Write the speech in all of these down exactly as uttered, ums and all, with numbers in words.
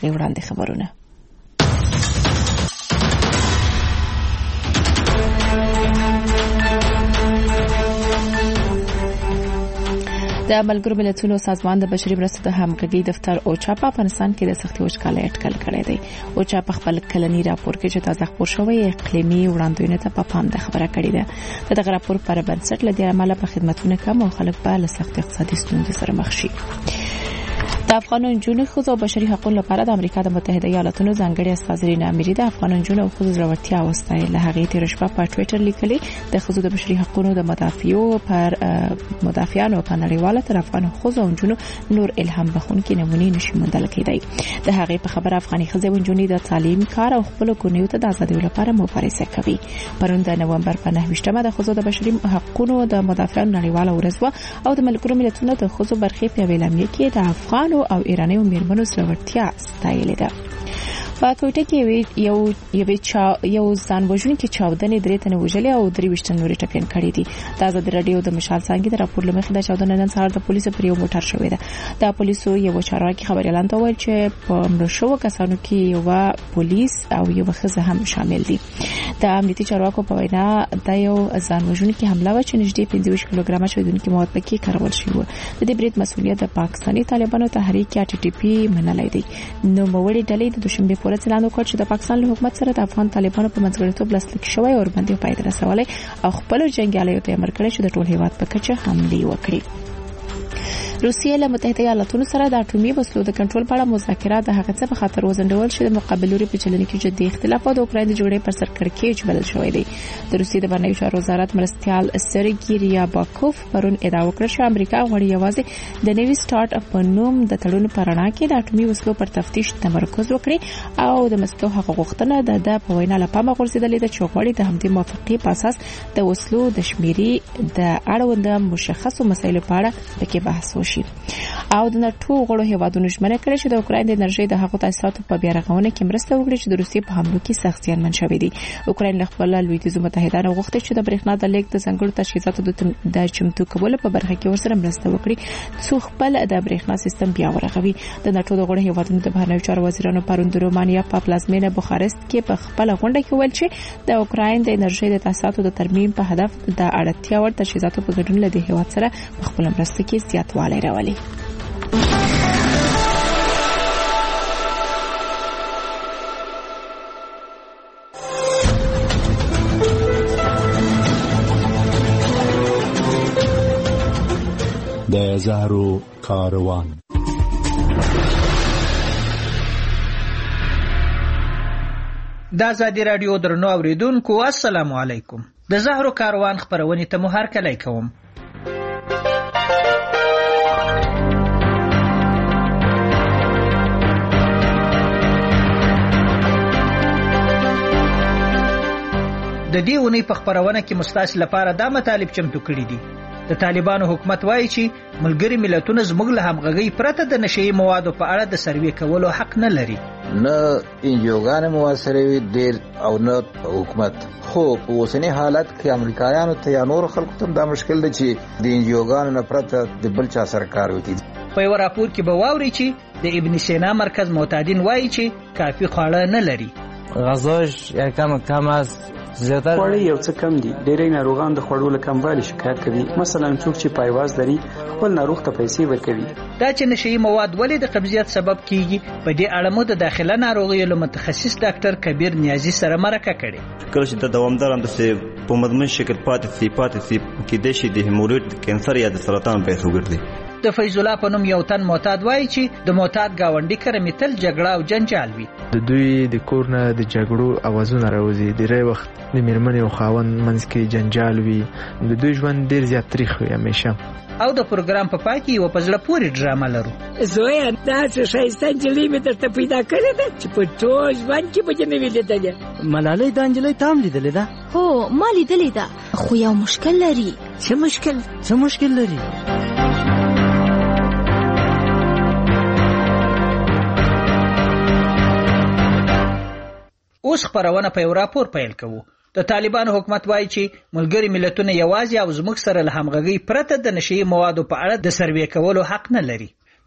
هغې وړاندې خبرونه. د ملګرو ملتونو سازمان د بشري مرستو د همغږي دفتر اوچا په افغانستان کې د سختي وچکالۍ اټکل کړی دی. اوچا په خپل کلنی راپور کې چې تازه خپور شوی اقلیمي وړاندوینه ته په پام د خبره کړې ده. د دغه راپور پر بنسټ له دې عمله په خدماتونه کم او خلک په لسخت اقتصادي ستونزو سره مخ شي. د افغان نجونو ښځو او بشري حقوقو لپاره د امریکا د متحده ایالاتونو ځانګړي استاذ رینا اميري د افغان نجونو او ښځو زړورتیا وستایله. هغه تیر شپه په ټوئیټر لیکلي د ښځو د بشري حقوقو د مدافعو پر مدافعانو په نړیواله تر افغان ښځو او نجونو نور الهام بخښونکي نمونې نشي موندل کېدای. د هغه په خبره افغاني ښځې او نجونې د تعلیم کار او خپل کورنیو ته د ازادۍ لپاره مبارزه کوي. پرون د نومبر په نهه ویشتمه د ښځو د بشري حقوقو د مدافعانو نړیواله ورځ او د ملګرو ملتونو د ښځو برخې په اعلامیه کې د افغان او ایراني میرمنو زړورتیا ستایلې ده. په کوټه کې یو یو چا یو ځانوژونکي چاودنې درې تنه وژلې او درې وشت نورې ټپيان کړې دي. د آزاد رادیو د مشال څنګه د راپور لمخې د چاودنې نن سهار د پولیسو پر یو موټر شوې ده. د پولیسو یو چارواکي خبري اعلان وکړ چې په مړ شو کسانو کې یو پولیس او یو ښځه هم شامل دي. د امنیتي چارواکو په وینا د یو ځانوژونکي حمله و چې نږدې پنځه ویشت کیلوګرام شویدونکي مواد پکې کارول شوی و. د دې برید مسؤلیت د پاکستاني طالبانو تحریک یا ټي ټي پی منلای دی. نو موړي ډلې د دوشنبه په ورځ اعلان وکړ چې د پاکستان له حکومت سره د افغان طالبانو په منځګړیتوب لاسلیک شوی او باندې پای ته رسولای او خپل جنگیالیو ته امر کړی چې د ټول هیواد په کچه حمله وکړي. روسیه له متحده ایالاتونو سره د اټومي وسلو د کنټرول په اړه مذاکرات د هغه څه په خاطر وزندول شي د مقابل لوري په چلن کې جدي اختلافات د اوکراین د جګړې پر سر کړکېچ بدل شوی دی. د روسیې د بهرنیو چارو وزارت مرستيال سرګي ریاباکوف پرون ادعا وکړه چې امریکا غواړي یوازې د نوي سٹارټ اپ په نوم د تړون پر اړه کې د اټومي وسلو پر تفتیش تمرکز وکړي او د مسکو حق غوښتنه د د په وینا له پامه غورځېدلې ده چې غواړي د همدې موافقې په اساس د وسلو د شمیرې د اړوند مشخصو مسایلو په اړه پکې بحث وشي. او د ناتو غړو هیوادونو ژمنه کړې چې د اوکراین د انرژي د هغو تاسیساتو په بیا رغونه کې مرسته وکړي چې د روسیې په حملو کې سخت زیانمن شوي دي. اوکراین له خپل لویدیځو متحدانو غوښتي چې د برېښنا د لیک د ځانګړو تجهیزاتو د چمتو کولو په برخه کې ورسره مرسته وکړي څو خپل د برېښنا سیستم بیا ورغوي. د ناتو د غړو هیوادونو د بهرنیو چارو وزیرانو پرون د رومانیا په پلازمینه بوخارست کې په خپل غونډه کې ویل چې د اوکراین د انرژي د تاسیساتو د ترمیم په هدف د اړتیا ور تجهیزاتو په ګډون له هیواد سره په خپل مرسته کې زیاتوالی راولي. د زهرو کاروان. د آزادی رادیو درنو اوریدونکو السلام علیکم. د زهرو کاروان خبرونه ته مو هرکلی کوم. د دې ونی په خبرونه کې مستاسل لپاره دا مطالب چمتو کړی دي. د طالبانو حکومت وایي چې ملګری ملتونه زموږ له همغږي پرته د نشئی موادو په اړه د سروې کولو حق نه لري. نه انجوګان موثره وي ډیر او نه حکومت. خو په اوسنی حالت کې امریکایانو ته یا نور خلکو ته دا مشکل دی چې د انجوګان نه پرته د بل چا سره کار وکړي. په یو راپور کې به واوري چې د ابن سینا مرکز معتادین وایي چې کافي خواړه نه لري. غذاش یا کم کم از زیاتره خواړه یو څه کم دي. ډېری ناروغان د خوړو له کموالي شکایت کوي. مثلا څوک چې پایواز لري خپل ناروغ ته پیسې ورکوي. دا چې نشئی مواد ولې د قبضیت سبب کیږي په دې اړه مو د داخله ناروغیو له متخصص ډاکټر کبیر نیازی سره مرکه کړې. کله چې د دوامدار اندسه په مدمن شکل پاتې سي پاتې سي کې د شي د هیموریډ کانسر یا د سرطان پیښو ګرځي. د فیض الله په نوم یو تن معتاد وایي چې د معتاد گاونډي کره میتل جګړه او جنجال وي. د دوی د کورنه د جګړو اوازونه راوځي. ډېری وخت د میرمنې او خاوند منځ کې جنجال وي. د دوی ژوند ډېر زیات تریخ وي همیشه. او د پروګرام په پای کې یو په زړه پورې ډرامه لرو. زویا دا چې ښایسته نجلۍ مې درته پیدا کړې ده چې په ټول ژوند کې به دې نه وي لیدلې. ملالۍ دا نجلۍ تا هم لیدلې ده؟ هو ما لیدلې ده خو یو مشکل لري. څه مشکل؟ څه مشکل لري؟ اوس خبرونه په یو راپور پیل کوو. د طالبانو حکومت وایي چې ملګری ملتونه یوازې او زموږ سره له همغږي پرته د نشئی موادو په اړه د سروې کولو حق نه لري.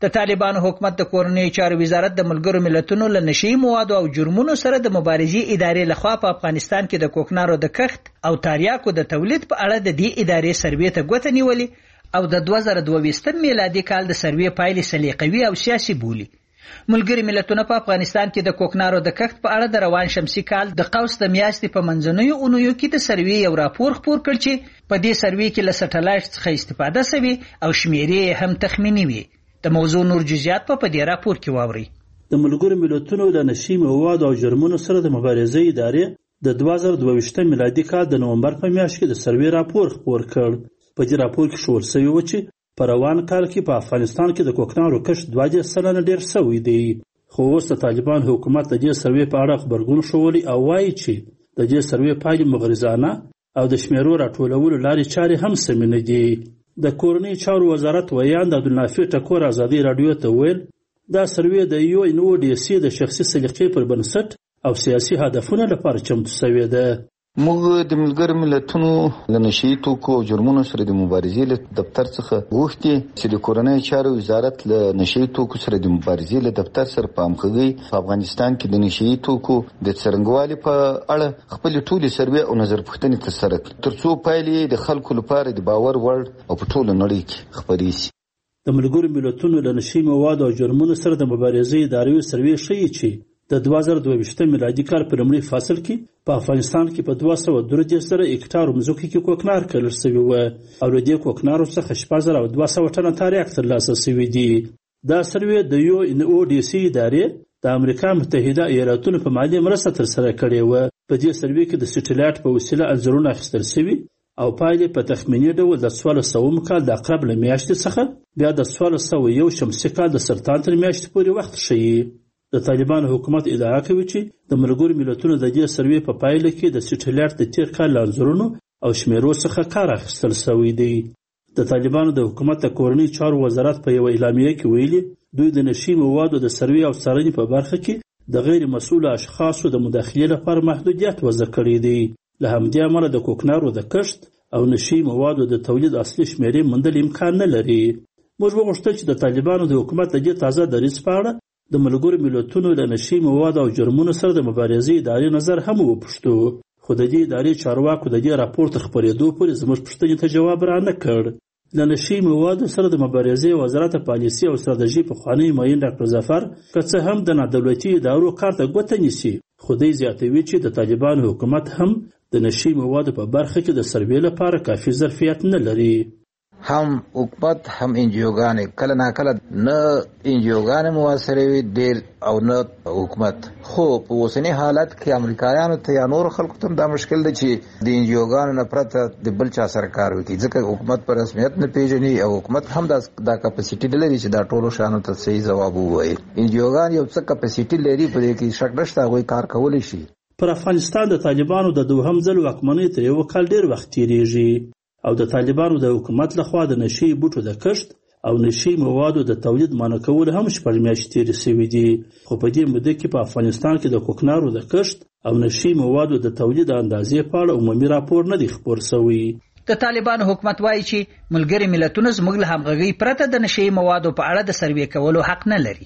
د طالبانو حکومت د کورنیو چارو وزارت د ملګرو ملتونو له نشي موادو او جرمونو سره د مبارزې ادارې لخوا په افغانستان کې د کوکنارو د کښت او تریاکو د تولید په اړه د دې ادارې سروې ته ګوته نیولې او د دوه زره دوه ویشتم میلادي کال د سروې پایلې سلیقوي او سیاسي بولي. ملګري ملتونه په افغانستان کې د کوکنارو د کښت په اړه د روان شمسي کال د قوس د میاشتې په منځنیو اونیو کې د سروې یو راپور خپور کړ چې په دې سروې کې له سټلایټ څخه استفاده شوې او شمیرې هم تخمیني وي. د موضوع نور جزئیات په دې راپور کې واوري. د ملګرو ملتونو د نشي موادو او جرمونو سره د مبارزې ادارې د دوه زره دوه ویشتم میلادي کال د نومبر په میاشت کې د سروې راپور خپور کړ. په دې راپور کې ښوول شوی و چې په روان کال کې په افغانستان کې د کوکنارو کښت دوه دېرش سلنه ډېر شوی دی. خو اوس د طالبان حکومت د دې سروې په اړه خبرګون ښوولی او وایي چې د دې سروې پایلې مغرضانه او د شمیرو راټولولو لارې چارې هم سمې نه دي. د کورنیو چارو وزارت ویاند عبدالنافع ټکور ازادي راډیو ته ویل دا سروې د یو ان او ډي سي د شخصي سلیقې پر بنسټ او سیاسي هدفونو لپاره چمتو شوې ده. موږ د ملګرو ملتونو له نشي توکو او جرمونو سره د مبارزې له دفتر څخه غوښتي چې د کورنیو چارو وزارت له نشي توکو سره د مبارزې له دفتر سره په همغږۍ په افغانستان کې د نشي توکو د څرنګوالي په اړه خپل ټولې سروې او نظر پوښتنې ترسره کړي ترڅو پایلې د خلکو لپاره د باور وړ او په ټوله نړۍ کې خپرې شي. د ملګرو ملتونو له نشي موادو او جرمونو سره د مبارزې ادارې سروې ښیي چې د دوه زره دوه ویشتم میلادي کال په لومړي فصل کې په افغانستان کې په دوه سوه درې دېرش زره هکټارو مځکو کې کوکنار کرل شوي وو او له دې کوکنارو څخه شپږ زره او دوه سوه ټنه تریاک ترلاسه شوي دي. دا سروې د یو ان او ډي سي ادارې د امریکا متحده ایالاتونو په مالي مرسته ترسره کړې وه. په دې سروې کې د سټلایټ په وسیله انځورونه اخیستل شوي او پایلې په تخمیني ډول د څوارلس سوه کال د عقرب له میاشتې څخه بیا د څوارلس سوه یو شمسي کال د سرطان تر میاشتې پورې وخت ښیي. د طالبانو حکومت ادعا کوي چې د ملګرو ملتونو د دې سروې په پایله کې د سټلایټ د تیر کال له انځورونو او شمیرو څخه کار اخیستل شوی دی. د طالبانو د حکومت د کورنیو چارو وزارت په یوه اعلامیه کې ویلي دوی د نشي موادو د سروې او څارنې په برخه کې د غیر مسؤلو اشخاصو د مداخلې لپاره محدودیت وضع کړی دی. له همدې امله د کوکنارو د کښت او نشي موادو د تولید اصلي شمیرې موندل امکان نه لري. موږ وغوښتل چې د طالبانو د حکومت د دې تازه دریځ په اړه د ملګرو ملتونو له نشي موادو او جرمونو سره د مبارزې ادارې نظر هم وپوښتو خو د دې ادارې چارواکو د دې راپور تر خپرېدو پورې زموږ پوښتنې ته جواب رانه کړ. له نشي موادو سره د مبارزې وزارت پالیسي او ستراتیژي پخوانی معین ډاکټر ظفر که څه هم د نادولتي ادارو کار ته ګوته نیسي خو دی زیاتوي چې د طالبانو حکومت هم د نشي موادو په برخه کې د سروې لپاره کافي ظرفیت نه لري. هم حکومت هم انجیوګانې کله ناکله نه انجیوګانې موثرې وي ډېر او نه حکومت. خو په اوسني حالت کې امریکایانو ته یا نور خلکو ته دا مشکل دی چې د انجیوګانو نه پرته د بل چا سره کار وکړي ځکه حکومت په رسمیت نه پیژني او حکومت هم دا دا کپاسیټي نه لري چې دا ټولو شیانو ته صحیح ځواب ووایي. انجیوګان یو څه کپاسیټي لري په دې کې شک نشته هغوی کار کولی شي. پر افغانستان د طالبانو د دوهم ځل واکمنۍ ته یو کال ډېر وخت تېرېږي او د طالبانو د حکومت لخوا د نشي بوټو د کښت او نشي موادو د تولید منع کول هم شپږ میاشتې تېرې شوي دي. خو په دې موده کې په افغانستان کې د کوکنارو د کښت او نشي موادو د تولید اندازې په اړه عمومي راپور نه دی خپور شوی. د طالبانو حکومت وایي چې ملګري ملتونه زموږ له همغږۍ پرته د نشي موادو په اړه د سروې کولو حق نه لري.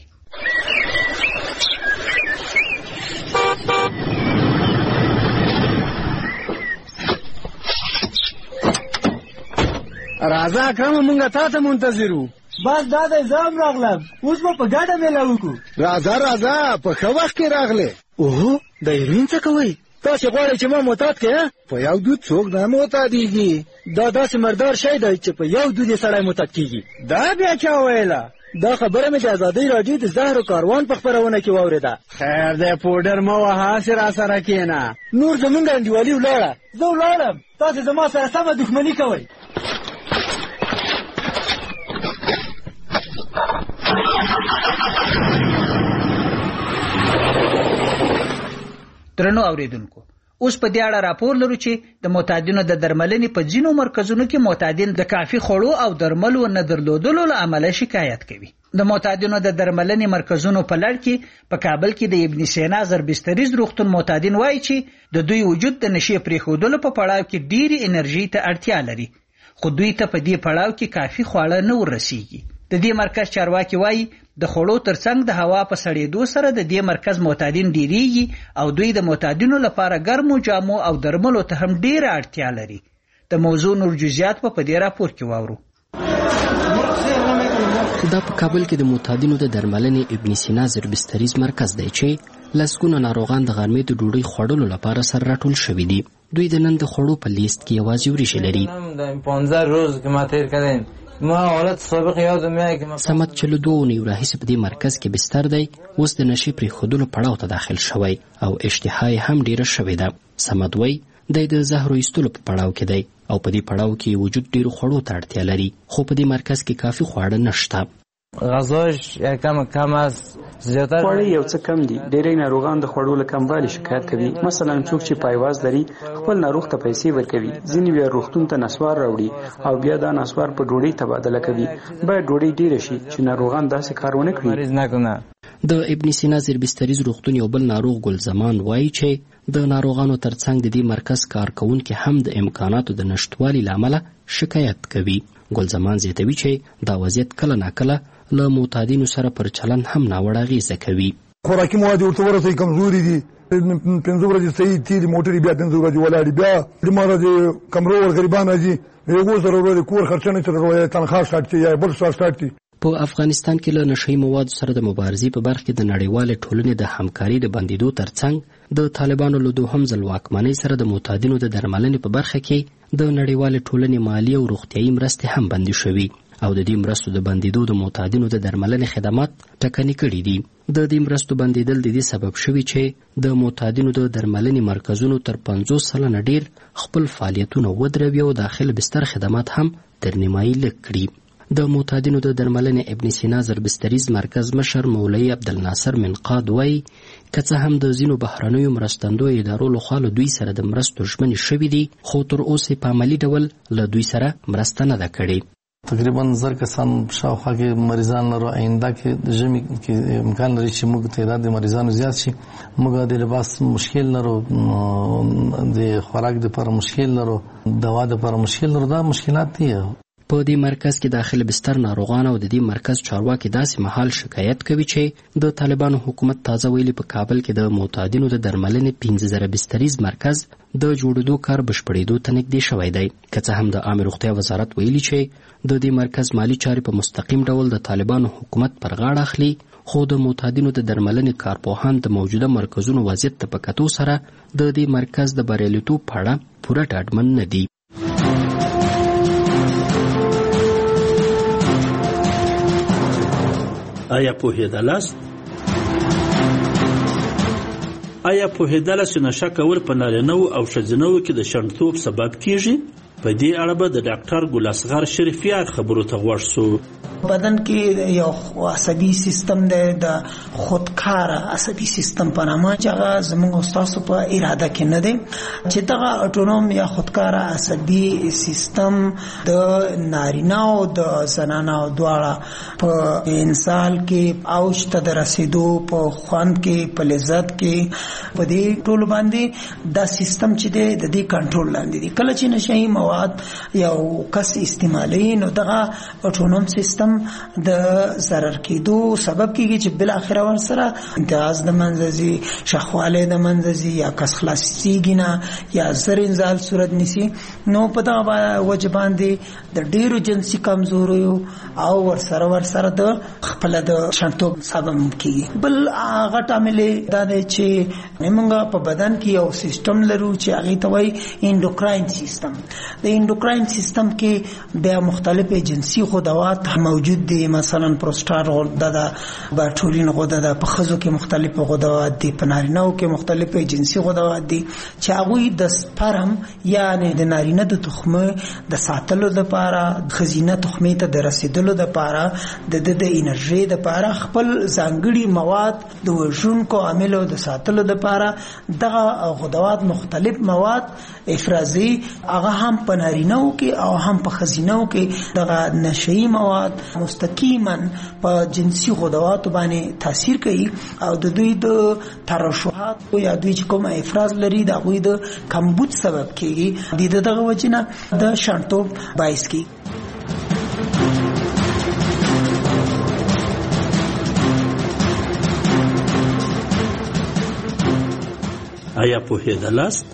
راځه اکرم مونږه تا ته منتظر وو. بس دا دی زه هم راغلم اوس به په ګډه میله وکړو. راځه راځه په ښه وخت کې راغلې. اوهو د هیروین څه کوئ؟ تاسې غواړئ چې ما معتاد کړې؟ په یو دود څوک نه معتادېږي. دا داسې مردار شی دی چې په یو دود یې سړی معتاد کېږي. دا بیا چا ویله؟ دا خبره مې د ازادۍ راډیو د زهرو کاروان په خپرونه کې واورېده. خیر دی پوډر مه وهه هسې راسره کښېنه. نور زمونږ انډیوالي ولاړه. زه ولاړم تاسې زما سره سمه دښمني کوئ. درنو اوریدونکو اوس په دې اړه راپور لرو چې د معتادینو د درملنې په ځینو مرکزونو کې معتادین د کافي خوړو او درملو نه درلودلو له امله شکایت کوي. د معتادینو د درملنې مرکزونو په لړ کې په کابل کې د ابن سینا زربستریز روغتون معتادین وایي چې د دوی وجود د نشي پرېښودلو په پړاو کې ډېرې انرژي ته اړتیا لري خو دوی ته په دې پړاو کې کافي خواړه نه ورسیږي. د د دې مرکز چارواکي وایي د خوړو ترڅنګ د هوا په سړېدو سره د دې مرکز معتادین ډیریږي او دوی د معتادینو لپاره ګرمو جامو او درملو ته هم ډیره اړتیا لري. د موضوع نور جزئیات په دې راپور کې واورو. دا په کابل کې د معتادینو د درملنې ابن سینا زربستریز مرکز دی چې لسګونه ناروغان د غرمې د ډوډۍ خوړلو لپاره سره راټول شوي دي. دوی د نن د خوړو په لیست کې یوازې وریجې لري. پانزده روز که ما تیر کردیم ما حالت سابق یادم میاد که سمت چې له دوه اونیو راهیسې په دې مرکز کې بستر دی، اوس د نشې پرېښودلو پړاو ته داخل شوی او اشتها یې هم ډیره شوې ده. سمت وایي دی د زهرو ایستلو په پړاو کې دی او په دې پړاو کې وجود ډیرو خوړو ته اړتیا لري، خو په دې مرکز کې کافي خواړه نشته. غذاش کم کم است، زیاتره خواړه یو څه کم دي. ډېری ناروغان د خوړو له کموالي شکایت کوي. مثلا څوک چې پایواز لري خپل ناروغ ته پیسې ورکوي، ځینې بیا روغتون ته نسوار راوړي او بیا دا نسوار په ډوډۍ تبادله کوي. باید ډوډۍ ډیره شي چې ناروغان داسې کار ونه کړي. د ابن سینا زربستریز روغتون یو بل ناروغ ګل زمان وایي چې د ناروغانو ترڅنګ د دې مرکز کارکونکي هم د امکاناتو د نشټوالي له امله شکایت کوي. ګل زمان زیاتوي چې دا وضعیت کله ناکله له معتادینو سره پر چلن هم ناوړه اغېزه کوي. خوراکي مواد ورته ورسوي کمزوري دي، پنځه ورځې صحیح تېرې موټرې بیا پنځه ورځې ولاړې، بیا بیماره دي کمرو ور غریبان راځي یو سره ورځې کور خرچه نه تر تنخواه سټارټ شي یا بل څه سټارټ شي. په افغانستان کې له نشهیي موادو سره د مبارزې په برخه کې د نړیوالې ټولنې د همکاري د بندیدو ترڅنګ د طالبانو له دوهم ځل واکمنۍ سره د معتادینو د درملنې په برخه کې د نړیوالې ټولنې مالي او روغتیایي مرستې هم بندي شوي او د دې مرستو د بندیدو د معتادینو د درملنې خدمات ټکني کړي دي. د دې مرستو بندیدل د دې سبب شوي چې د معتادینو د درملنې مرکزونو تر پنځوس سلنه ډیر خپل فعالیتونه ودروي او داخل بستر خدمات هم تر نیمایي لږ کړي. د معتادینو د درملنې ابن سینا زربستریز مرکز مشر مولوي عبدالناصر منقاد وایي که څه هم د ځینو بهرنیو مرستندویو ادارو لخوا له دوی سره د مرستو ژمنې شوي دي، خو تر اوسه په عملي ډول له دوی سره مرسته نه ده کړې. تقریبا زر کسان شاوخوا کې مریضان لرو. آینده کې د ژمي کې امکان لري چې موږ تعداد د مریضانو زیات شي. موږ د لباس مشکل لرو، د خوراک لپاره مشکل لرو، دوا لپاره مشکل لرو. دا مشکلات دي. په دې مرکز کې داخل بستر ناروغان او د دې مرکز چارواکي داسې مهال شکایت کوي چې د طالبانو حکومت تازه ویلي په کابل کې د معتادینو د درملنې پنځه زره بستریز مرکز د جوړېدو کار بشپړېدو ته نږدې شوی دی. که څه هم د عامه روغتیا وزارت ویلي چې د دې مرکز مالی چارې په مستقیم ډول د طالبانو حکومت پر غاړه اخلي، خو د معتادینو د درملنې کارپوهان د موجوده مرکزونو وضعیت ته په کتو سره د دې مرکز د بریالیتوب په اړه پوره ډاډمن نه دي. آیا پوهېدلاست؟ آیا پوهېدلاست چې نشه کول په نارینه‌وو او ښځینه‌وو کې د شنډتوب سبب کیږي؟ په دې اړه به د ډاکټر ګل اصغر شریفیار خبرو ته غوږ سو. بدن کې یو عصبي سیستم دی، د خودکار عصبي سیستم په نامه، چې هغه زموږ استاسو په اراده کې نه دی، چې دغه اټونوم یا خودکار عصبي سیستم د نارینه او د زنانه دواړه په انسان کې اوج ته د رسیدو، په خوند کې، په لذت کې، په دې ټول باندې دا سیستم چې دی د دې کنټرول لاندې دی. کله چې نشهیي مواد یو کس استعمالوي نو دغه اټونوم سیستم د ضرر کېدو سبب کېږي چې بل اخره ور سره امتیاز د منځي، شخواله د منځي، یا کس خلاصيږي نه یا زر انزال صورت نسی. نو په دغه وجه باندې د ډیرو جنسي کمزوریو او ور سره ور سره د خپل د شنټوب سبب کېږي. بل هغه عامل دا دی چې موږ په بدن کې یو سیستم لرو چې هغه ته وایي انډوکراین سیستم. د انډوکراین سیستم کې بیا مختلفې جنسي غدوات موجود دي، مثلا پروستات غده ده، باټولین غده ده، په ښځو کې مختلف غدوات دي، په نارینه‌و کې مختلف جنسي غدوات دي چې هغوی د سپرم یعنی د نارینه د تخمه د ساتلو لپاره، ښځینه تخمې ته د رسیدلو لپاره، د د انرژي لپاره خپل ځانګړي مواد د وژونکو عاملو د ساتلو لپاره دغه غدوات مختلف مواد افرازي هغه هم په نارینه‌و کې او هم په ښځینه‌و کې دغه نشهیي مواد مستقیما په جنسي غدواتو باندې تاثیر کوي او د دوی د ترشحات یا دوی چې کوم افراز لري د هغوی د کمبود سبب کېږي. د دغه وجې نه د شنټوب باعث کېږي. آیا پوهېدلاست؟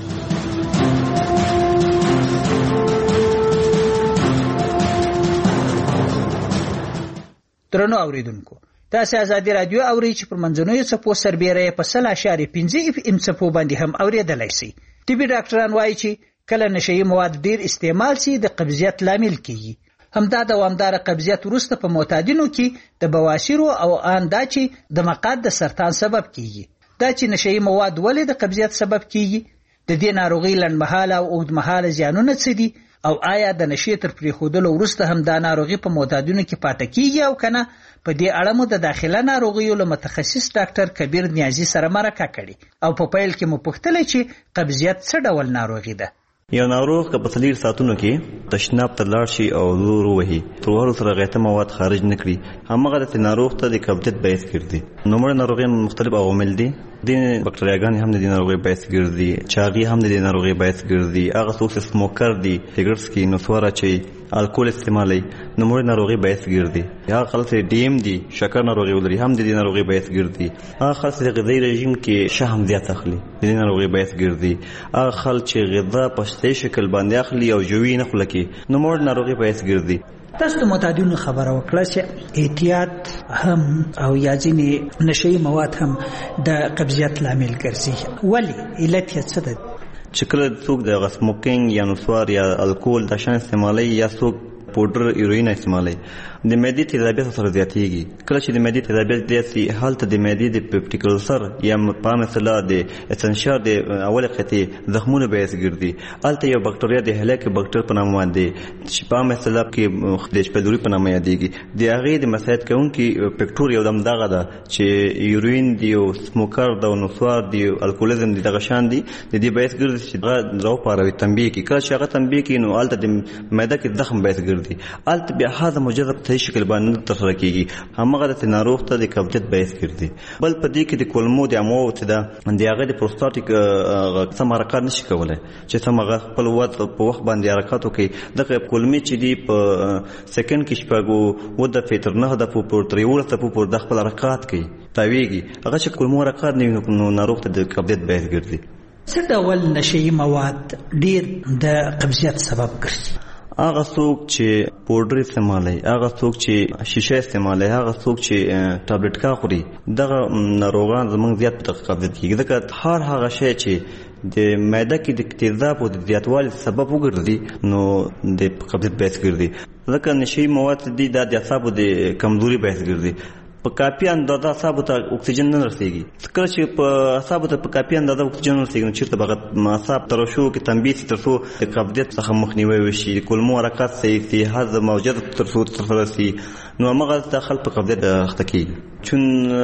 درنو اوریدونکو، تاسو ازادي رادیو اورئ چې پر منځنوي څپو سربېره په سل اشاریه پنځه اف ام څپو باندې هم اوریدلای شئ. طبي ډاکټران وایي چې کله نشئی مواد ډیر استعمال شي د قبضیت لامل کیږي. همدا دوامدار قبضیت وروسته په معتادینو کې د بواسیر او ان دا چې د مقعد د سرطان سبب کیږي. دا چې نشئی مواد ولې د قبضیت سبب کیږي، د دې ناروغي لنډمهاله او اوږدمهاله زیانونه څه دي، او آیا د نشې تر پریښودلو وروسته هم دا ناروغي په معتادینو کې پاتې کیږي او کنه. په دې اړه مو د داخله ناروغیو له متخصص ډاکټر کبیر نیازی سره مرکه کړې او په پیل کې مو پوښتنه چې قبضیت څه ډول ناروغي ده. یو ناروغ که په څلور ساعتونو کې تشناب ته لاړ شي او زور وهي، تر وهلو سره غیته مواد خارج نه کړي، همغه د ناروغ ته د قبضیت باعث ګرځي. نوموړه ناروغي مختلف عوامل دي. د بکټریاګانې هم د دې ناروغۍ باعث ګرځي، چاغي هم د دې ناروغۍ باعث ګرځي. هغه څوک چې سموکر دي، سیګریټ څکي، نسوار اچوي، الکول استعمالوي، نوموړه ناروغي باعث ګرځي. هغه خلک چې ډي ام دي، شکر ناروغي ولري، هم د دې ناروغۍ باعث ګرځي. هغه خلک چې غذایي رژیم کې شحم زیات اخلي، د دې ناروغۍ باعث ګرځي. هغه خلک چې غذا په صحي شکل باندې اخلي او جوړي نه خوري، نوموړه ناروغي باعث ګرځي. تاسو د معتادینو خبره وکړه چې احتیاط هم او یا ځینې نشئی مواد هم د قبضیت لامل ګرځي. ولی علت یې څه ده؟ چې کله څوک د سموکینګ یا نسوار یا الکول د شان استعمالي یا څوک پودر ایروین استعمالي، د معدې تیزابیت سره زیاتېږي. کله چې د معدې تیزابیت زیات شي، هلته د معدې د پپټیک ألسر یا په مثلا د اسنشار د اول قطعه زخمونه باعث ګرځي. هلته یو بکټریا د هلاک بکټر په نامه باندې چې په مثلا کې د شپلوري په نامه یادېږي، د هغې د مساعد کوونکي فکټور یو دم دغه ده چې ایروین دی او سموکر ده او نسوار دی او الکولیزم دی، دغه شان دي. د دې باعث ګرځي چې هغه راوپاروي تنبیه کړي. کله چې هغه تنبیه کړي نو هلته د معده کې زخم باعث ګرځي، هلته بیا هضم مجرد صحیح شکل باندې ترسره کیږي، همغه د ناروغ ته د قبضیت باعث ګرځي. بل په دې کې د کولمو د عمو ته د هغه د پروستاتیک سم حرکت نشي کولای چې سم هغه خپل وخت په وخت باندې حرکت وکړي. دغه کولمې چې دی په سکند کې شپږو و د فیتر نه د په تریول ته په د خپل حرکت کوي تاویږي، هغه چې کولمو حرکت نه نو ناروغ ته د قبضیت باعث ګرځي. څه ډول نشئی مواد ډیر د قبضیت سبب ګرځي؟ هغه څوک چې پودر استعمالوي، هغه څوک چې شیشه استعمالوي، هغه څوک چې ټابلیټ کا خوري، دغه ناروغان زموږ زیات په قبضیت کېږي. ځکه هر هغه شی چې د معده کې د تیزاب او د زیاتوالي سبب وګرځي نو د قبضیت باعث ګرځي. ځکه نشئی مواد دي د اعصابو د کمزوري باعث ګرځي. په کافي اندازه اعصابو ته اکسیجن نه رسیږي. کله چې په اعصابو ته په کافي اندازه اکسیجن رسیږي نو چیرته به اعصاب ترشو کې تنبیه شي تر څو د قبضیت څخه مخنیوی وشي، کولمو حرکت صحیح شي، هضم او جذب تر څو ترسره شي، نو همغه ته خلک په قبضیت اخته کېږي. چون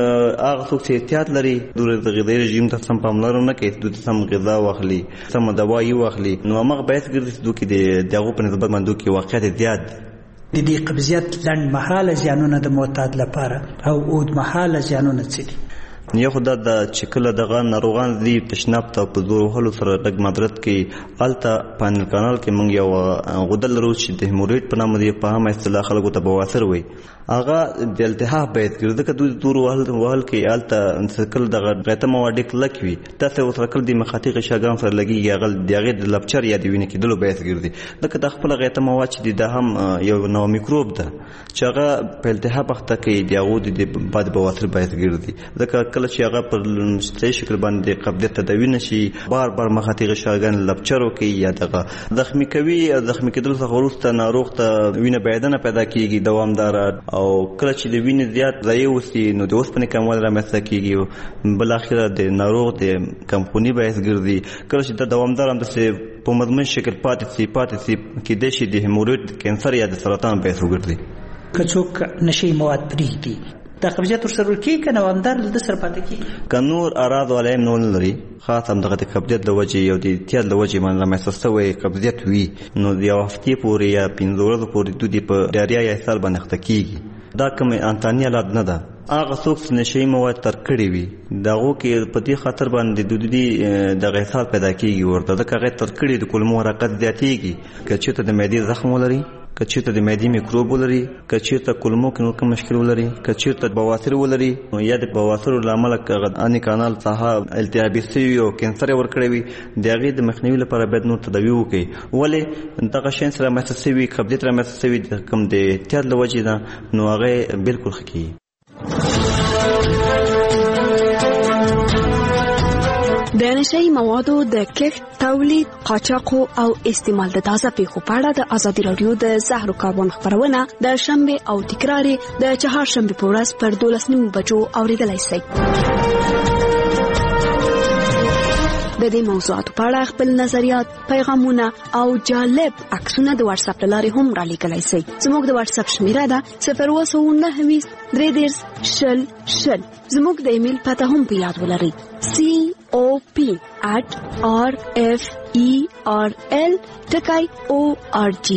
هغه څوک چې احتیاط لري، د غذایي رژیم ته سم پاملرنه کوي، د سم غذا واخلي، سم دوايي واخلي، نو همغه باعث ګرځي چې دوی د دغه په نسبت باندې کې واقعیت زیات د دې قبضیت لنډمهاله زیانونه د معتاد لپاره او اوږدمهاله زیانونه څه دي؟ یو خدا د چې کله دغه ناروغان دي تشناب ته په زور وهلو سره لږ مدرت کې، هلته پانل کانال کې موږ یو غده لرو چې د هیمورویډ په نامه دی، په عامه اصطلاح خلکو ته بواسیر وایي. هغه د التهاب باعث ګرځي، ځکه دوی زور وهل کې هلته کله دغه غیته مواد ډېر کلک وي، داسې ورسره کله د مخاطي غشاګانو سره لګېږي، هغه د هغې د لپچر یا د وینې کېدلو باعث ګرځي. ځکه دا خپله غیته مواد چې دي دا هم یو نوع میکروب ده چې هغه په التهاب اخته کوي، د هغو د بد بواسیر باعث ګرځي. ځکه کله چې هغه پر صحیح شکل باندې قبضیت تداوي نشي، بار بار مخاطي غشاګان لپچر کوي یا دغه زخمي کوي، زخمي کېدلو څخه وروسته ناروغ ته وینه بهېدنه پیدا کېږي دوامداره، او کله چې د وینې زیات ضایع وسي نو د اوسپنې کموالی رامنځته کېږي، بالاخره د ناروغ د کمخوني باعث ګرځي. کله چې دا دوامدار همداسې په مضمون شکل پاتې سي پاتې سي کېدای شي د هیمورویډ کینسر یا د سرطان باعث وګرځي. که څوک نشئی مواد پرېږدي دا قبضیت ورسره کېږي که دوامدار له ده سره پاتې کېږي؟ که نور اعراض او علائم نه لري، خاص همدغه د قبضیت له وجې او د احتیاط له وجې باندې رامنځته شوی قبضیت وي، نو د یو هفتې پورې یا پنځه ورځو پورې دوی په ډایریا یا اسهال باندې اخته کېږي. دا کوم انتاني حالات نه ده. هغه څوک چې نشئی مواد تر کړي وي د هغو کې په دې خاطر باندې د دوی دغه اسهال پیدا کېږي ورته، ځکه هغې تر کړي د کولمو حرکت زیاتېږي. که چېرته د معدې زخم ولري، که که چیرته د معدې میکروب ولري، که چیرته کولمو کې نور کوم مشکل ولري، که چیرته بواسیر ولري یا د بواسیر له امله اني کانال څخه التهابي شوي او کینسر ورکړی وي، د هغې د مخنیوي لپاره باید نور تداوي وکړي. ولې دغه شیان سره رامنځته شوي قبضیت رامنځته شوي کوم د احتیاط له وجې نه، نو هغه بالکل ښه کېږي. د نشهیي موادو د کښت، تولید، قاچاق او استعمال د تازه پیښو په اړه د ازادي راډیو د زهرو کاروان خپرونه د شنبه او تکرار د چهارشنبه په ورځ پر دولس نیمو بجو اوریدلای شئ. د دې موضوعاتو په اړه خپل نظریات، پیغامونه او جالب عکسونه د واتس اپ له لارې هم را لیږلی شئ. زموږ د واتس اپ شمیره ده صفر اووه سوه نهه ویشت درې دېرش شل شل. زموږ د ایمیل پته هم په یاد ولرئ: سی او پی at r f e r l ټکی او ار جی.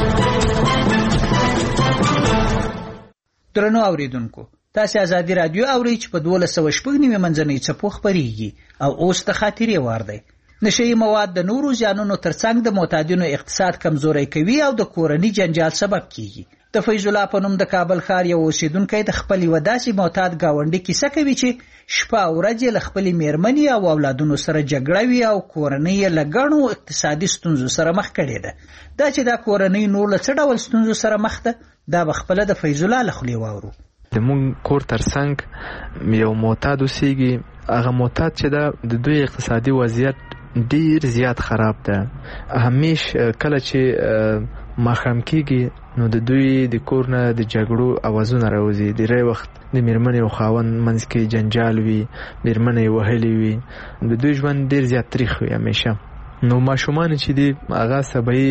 درنو اوریدونکو، تاسو ازادي رادیو اورئ چې په دولس سوه شپږ نوي منځنۍ څپو خپرېږي او اوس د خاطرې وار دی. نشهیي مواد د نورو زیانونو ترڅنګ د معتادینو اقتصاد کمزوری کوي او د کورنۍ جنجال سبب کیږي. د فیض الله په نوم د کابل ښار یو اوسیدونکی د خپل یوه داسې معتاد ګاونډي کیسه کوي چې شپه او ورځ یې له خپلې میرمنې او اولادونو سره جګړه وي او کورنۍ یې له ګڼو اقتصادي ستونزو سره مخ کړې ده. دا چې دا کورنۍ نور له څه ډول ستونزو سره مخ ده، دا به خپله د فیض الله له خولې واورو. زموږ کور ترڅنګ یو معتاد اوسیږي. هغه معتاد چې ده، د دوی اقتصادي وضعیت ډیر زیات خراب ده. همیش کله چې ماښام کېږي نو د دوی د کور نه د جګړو اوازونه راوځي. ډېری وخت د میرمنې او خاوند منځ کې جنجال وي، میرمنې یې وهلې وي. د دوی ژوند ډېر زیات تریخ وي همیشه. نو ماشومان چې دي هغه سبایي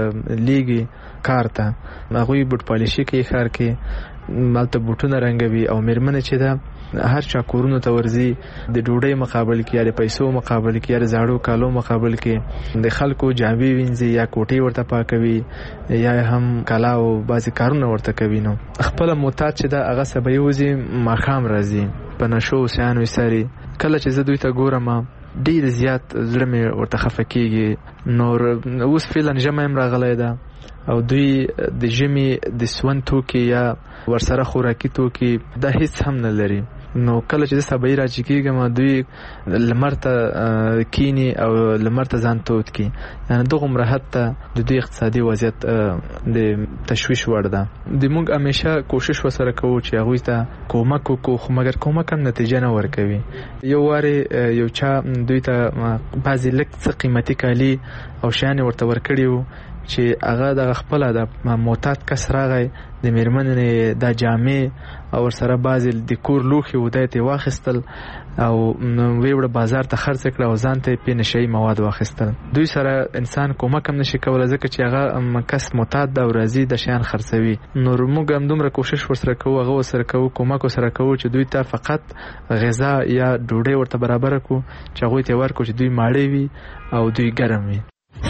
لیږي کار ته، هغوی بوټ پالیشي کوي ښار کې، هلته بوټونه رنګوي. او میرمنې چې ده هر چا کورونو ته ورځي، د ډوډۍ مقابل کې یا د پیسو مقابل کې یا د زاړو کالو مقابل کې د خلکو جامې وینځي یا کوټې ورته پاکوي یا هم کالا او بعضې کارونه ورته کوي. نو خپله معتاد چې ده هغه سبایي وځي، ماښام راځي په نشو سیانو ساري. کله چې زه دوی ته ګورم ډېر زیات زړه مې ورته خفه کېږي. نور اوس فعلا ژمی هم راغلی ده او دوی د ژمي د سون توکي یا ورسره خوراکي توکي دا هیڅ هم نه لري. نو کله چې زه سبایي راجي کېږم دوی لمر ته کیني او لمر ته ځان تود کړي. یعنې دغومره حد ته د دوی اقتصادي وضعیت د تشویش وړ ده. د موږ همیشه کوشش ورسره کوو چې هغوی ته کومک وکړو، خو مګر کومک هم نتیجه نه ورکوي. یو وارې یو چا دوی ته بعضې لږ څه قیمتي کالي او شیان یې ورته ورکړي وو چې هغه د خپله د معتاد کس راغی، د میرمنې دا جامې او ورسره بعضې د کور لوښي و دا یې واخیستل او ویې وړه بازار ته خرڅ کړه او ځان ته یې پې نشهیي مواد واخیستل. دوی سره انسان کومک هم نشي کولی ځکه چې هغه کس معتاد ده او راځي د شیان خرڅوي. نو موږ هم دومره کوشش ورسره کوو، هغه ورسره کوو، کومک ورسره کوو چې دوی ته فقط غذا یا ډوډۍ ورته برابره کړو چې هغوی ته یې ورکړو چې دوی ماړه وي او دوی ګرم وي.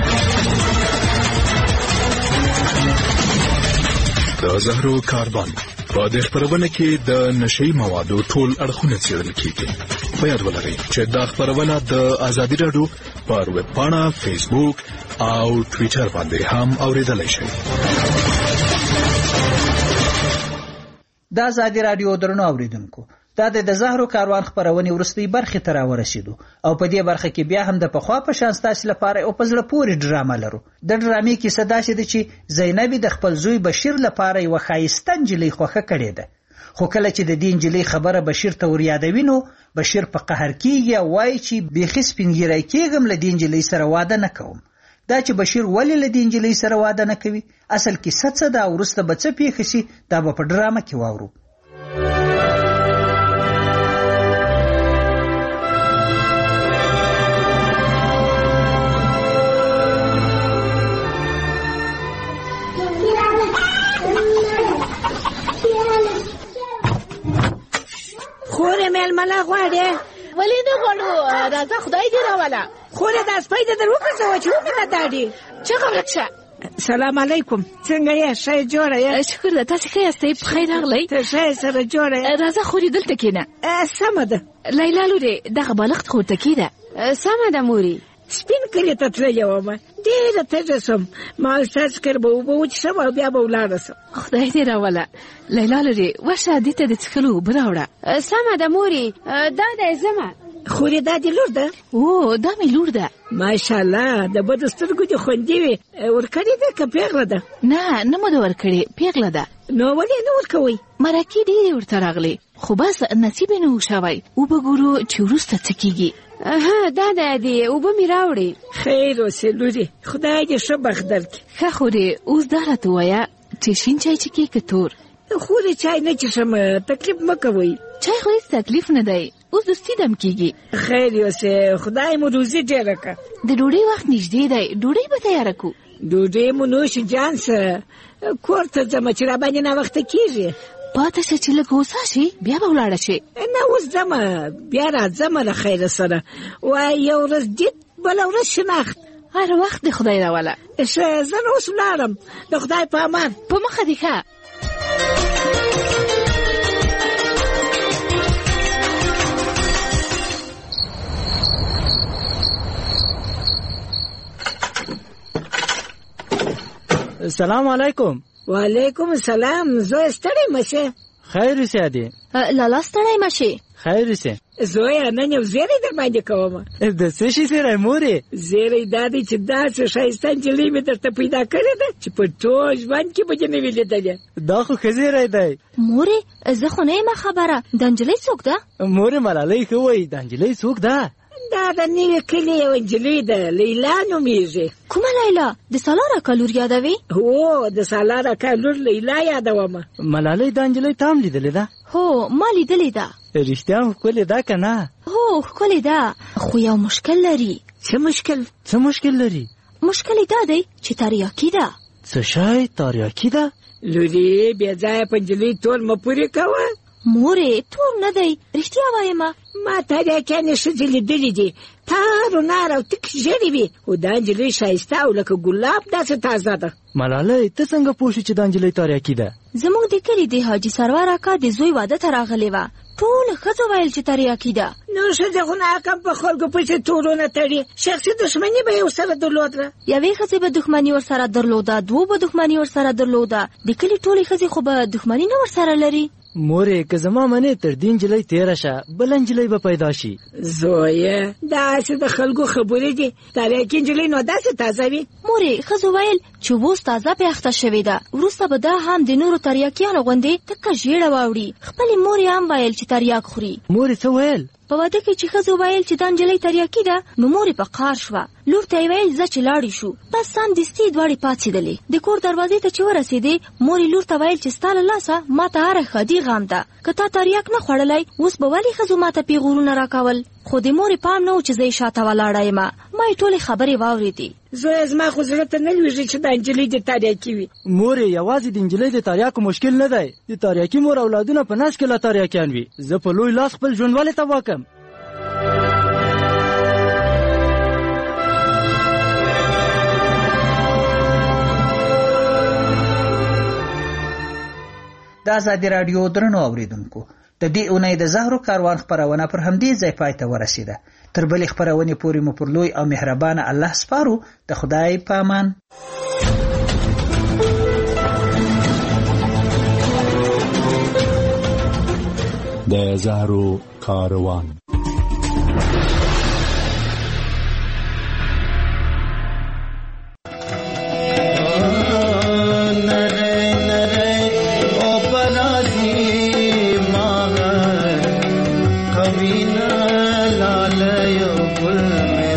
د زهرو کاروان په دې خپرونه کې د نشهیي موادو ټول اړخونه څېړل کېږي. په یاد ولرئ چې دا خپرونه د ازادي راډیو پر ویب پاڼه، فیسبوک او ټویټر باندې هم اوریدلای شئ. د ازادي راډیو درنو اوریدونکو، دا د زهرو کاروان خپرونې وروستۍ برخې ته راورسېدو او په دې برخه کې بیا هم د پخوا په شان ستاسې لپاره یو په زړه پورې ډرامه لرو. د ډرامې کیسه داسې ده چې زینبې د خپل زوی بشیر لپاره یوه ښایسته نجلۍ خوښه کړې ده، خو کله چې د دې نجلۍ خبره بشیر ته وریادوي نو بشیر په قهر کېږي او وایي چې بیخي سپین ږیری کېږم له دې نجلۍ سره واده نه کوم. دا چې بشیر ولې له دې نجلۍ سره واده نه کوي، اصل کیسه څه ده او وروسته به څه پیښه شي، دا به په ډرامه کې واورو. خوره مېلمنه غواړې؟ ولې نه غواړو؟ راځه خدای دې راوله. خوره دا سپی دې در وګرځوه چې ومینه داډي. چغه ورک شه. سلام علیکم، څنګه یې؟ ښه جوړه یې؟ شکر ده، تاسې ښه یاستئ؟ په خیر راغلی. ته ښه سره جوړه یې؟ راځه خورې دلته کښېنه. سمه ده. لیلا لورې دغه بالښت خورته کېده. سمه ده مورې. سپین کلي ته تللې ومه، ډېره تږه شوم ما احساس کړ به اوبه وڅښم او بیا به ولاړه شم. خدای دې راوله. لیلا لرې ورشه دې ته د څښلو اوبه راوړه. سمه ده مورې، دا دی ځمه. خورې دا دې لور ده؟ او دا مې لور ده. ماشاءالله د بدو سترګو دې خوندي وي. ورکړې ده که پیغله ده؟ نه نه مو ده ورکړې، پیغله ده. نو ولې نه ورکوئ؟ مرکې ډېرې ورته راغلې خو بس نصیب یې نه و شوی. اوبه ګورو چې وروسته څه کېږي. ها دا دی دې اوبه مې راوړې. خیر اوسې لورې، خدای دې ښه بخت درکړي. ښه خورې اوس دا راته ووایه چې شین چای څښې که تور؟ خورې چای نه څښم، تکلیف مه کوئ. چای خو هېڅ تکلیف نه دی، اوس دوستي دم کېږي. خیر اوسې، خدای مو روزي ډېره کړه. د ډوډۍ وخت نږدې دی، ډوډۍ به تیاره کړو. ډوډۍ مو نوش جان سه، کور ته ځمه چې راباندې ناوخته کېږي. پاته شه چې لږ هوسا شي بیا به ولاړه شي. نه اوس ځمه، بیا راځمه له خیره سره. وایي یو ورځ دید بله ورځ شناخت. هر وخت د خدای راوله. ښه زه نو اوس ولاړم، د خدای په امان. په مخه دې ښه. سلام علیکم. وعلیکم السلام. زوی ستړی مشه؟ خیر اوسې ادې. لالا ستړی مشې؟ خیر اوسې. زویه نن یو زیری در باندې کومه. د څه شي زیری مورې؟ زیری دا دی چې داسې ښایسته نجلۍ مې درته پیدا کړې ده چې په ټول ژوند کې به دې نه وي لیدلې. دا خو ښه زیری دی. مورې زه خو نه یم خبره، دا نجلۍ څوک ده؟ مورې ملالۍ ښه وایي، دا نجلۍ څوک ده؟ دا د نوي کلي یوه نجلۍ ده، لیلا نومېږي. کومه لیلا؟ د سالار اکا لور یادوې؟ هو د سالار اکا لور لیلا یادومه. ملالۍ دا نجلۍ تا هم لیدلې ده؟ هو ما لیدلې ده. رښتیا هم ښکلې ده که نه؟ هو ښکلې ده، خو یو مشکل لري. څه مشکل؟ څه مشکل لري؟ مشکل یې دا دی چې تریاکي ده. څه شی تریاکي ده؟ لورې بې ځایه په نجلۍ تول مه پورې کوه. مورې تور نه دی، رښتیا وایمه. ما تریاکیانې ښځې لیدلې دي، تار و نار او تک ژېړې وي، خو دا نجلۍ ښایسته او لکه ګلاب داسې تازه ده. ملالۍ ته څنګه پوه شې چې دا نجلۍ تریاکي ده؟ زموږ د کلي د حاجي سرور اکا د زوی واده ته راغلې وه، ټولو ښځو ویل چې تریاکي ده. نو ښځې خو ناکام په خلکو پسې تورونه تړي، شخصي دښمني به یې ورسره درلوده. یوې ښځې به دښمني ورسره درلوده، دوو به دښمني ورسره درلوده، د کلي ټولې ښځې خو به دښمني نه ورسره لري. مورې که زما منې تر دې نجلۍ تېره شه، بله نجلۍ به پیدا شي. زویه داسې د خلکو خبرې دي، تریاکي نجلۍ نو داسې تازه وي. مورې ښځو ویل چې اوس تازه پې اخته شوې ده، وروسته به دا هم د نورو تریاکیانو غوندې تکه ژېړه واوړي. خپلې مورې هم ویل چې تریاک خوري. مورې څه ویل؟ په واده کې چې ښځو ویل چې دا نجلۍ تریاکي ده، نو مورې په قهر شوه. لور ته یې ویل ځه چې لاړې شو. بس سمدستي دواړې پاڅېدلې. د کور دروازې ته چې ورسېدې، مورې لور ته ویل چې ستا له لاسه ما ته هره ښادي غم ده، که تا تریاک نه خوړلی اوس به ولې ښځو ما ته پیغورونه راکول. خو د مورې پام نه و چې زه یې شاته ولاړه یمه. ما یې ټولې خبرې واورېدې. زویه زما خو زړه ته نه لوېږي چې دا نجلۍ دې تریاکي وي. مورې یوازې د نجلۍ د تریاکو مشکل نه دی، د تریاکي مور اولادونه په نس کې لا تریاکیان وي. زه په لوی لاس خپل ژوند ولې تباه کړم؟ د ازادي راډیو درنو اوریدونکو، د دې اونۍ د زهرو کاروان خپرونه پر همدې ځای پای ته ورسېده. تر بلې خپرونې پورې مو پر لوی او مهربانه الله سپارو. د خدای په امان. د زهرو کاروان. लाल यो गुल में